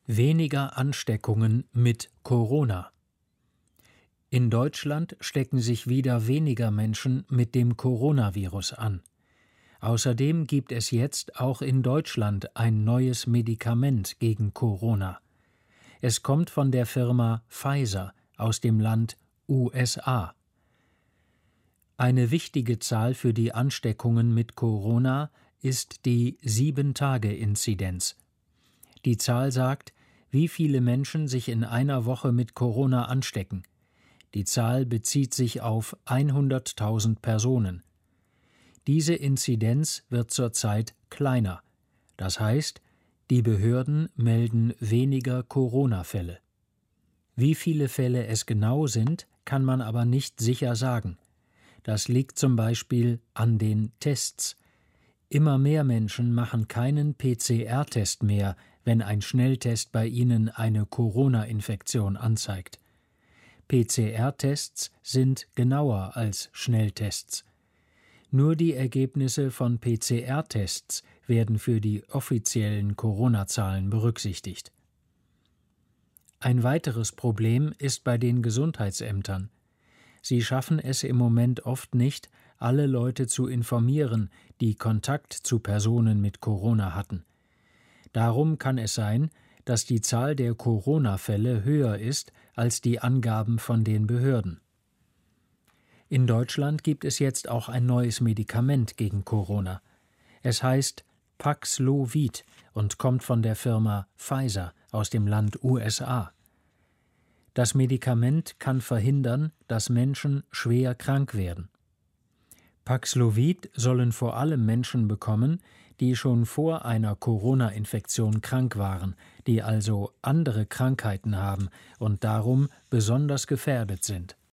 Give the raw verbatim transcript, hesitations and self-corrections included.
Weniger Ansteckungen mit Corona. In Deutschland stecken sich wieder weniger Menschen mit dem Coronavirus an. Außerdem gibt es jetzt auch in Deutschland ein neues Medikament gegen Corona. Es kommt von der Firma Pfizer aus dem Land U S A. Eine wichtige Zahl für die Ansteckungen mit Corona ist die sieben-Tage-Inzidenz. Die Zahl sagt, wie viele Menschen sich in einer Woche mit Corona anstecken. Die Zahl bezieht sich auf hunderttausend Personen. Diese Inzidenz wird zurzeit kleiner. Das heißt, die Behörden melden weniger Corona-Fälle. Wie viele Fälle es genau sind, kann man aber nicht sicher sagen. Das liegt zum Beispiel an den Tests. Immer mehr Menschen machen keinen P C R-Test mehr, wenn ein Schnelltest bei ihnen eine Corona-Infektion anzeigt. P C R-Tests sind genauer als Schnelltests. Nur die Ergebnisse von P C R-Tests werden für die offiziellen Corona-Zahlen berücksichtigt. Ein weiteres Problem ist bei den Gesundheitsämtern. Sie schaffen es im Moment oft nicht, alle Leute zu informieren, die Kontakt zu Personen mit Corona hatten. Darum kann es sein, dass die Zahl der Corona-Fälle höher ist als die Angaben von den Behörden. In Deutschland gibt es jetzt auch ein neues Medikament gegen Corona. Es heißt Paxlovid und kommt von der Firma Pfizer aus dem Land U S A. Das Medikament kann verhindern, dass Menschen schwer krank werden. Paxlovid sollen vor allem Menschen bekommen, die schon vor einer Corona-Infektion krank waren, die also andere Krankheiten haben und darum besonders gefährdet sind.